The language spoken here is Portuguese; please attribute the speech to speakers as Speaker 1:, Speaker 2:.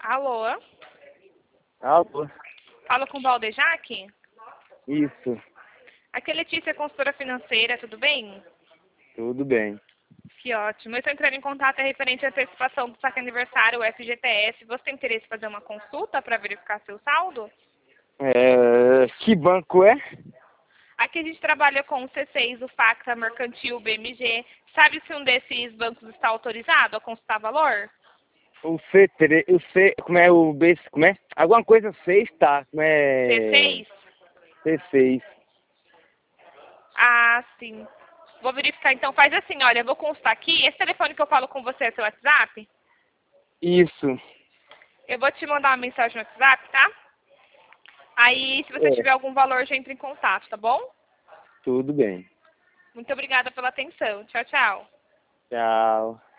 Speaker 1: Alô?
Speaker 2: Alô?
Speaker 1: Fala com o Valdejaque?
Speaker 2: Isso,
Speaker 1: Aqui é Letícia, consultora financeira, tudo bem?
Speaker 2: tudo bem.
Speaker 1: Que ótimo. Eu estou entrando em contato referente à antecipação do saque aniversário, o FGTS. Você tem interesse em fazer uma consulta para verificar seu saldo?
Speaker 2: Que banco é?
Speaker 1: Aqui a gente trabalha com o C6, o Facta, Mercantil, o BMG. Sabe se um desses bancos está autorizado a consultar valor?
Speaker 2: O C3, o C, como é o B, como é? Alguma coisa 6, tá? Como é?
Speaker 1: C6?
Speaker 2: C6.
Speaker 1: Ah, sim. Vou verificar. Então faz assim, olha, eu vou consultar aqui. Esse telefone que eu falo com você é seu WhatsApp?
Speaker 2: Isso.
Speaker 1: Eu vou te mandar uma mensagem no WhatsApp, tá? Aí, se você
Speaker 2: É,
Speaker 1: tiver algum valor, já entra em contato, tá bom?
Speaker 2: tudo bem.
Speaker 1: Muito obrigada pela atenção. Tchau, tchau.
Speaker 2: Tchau.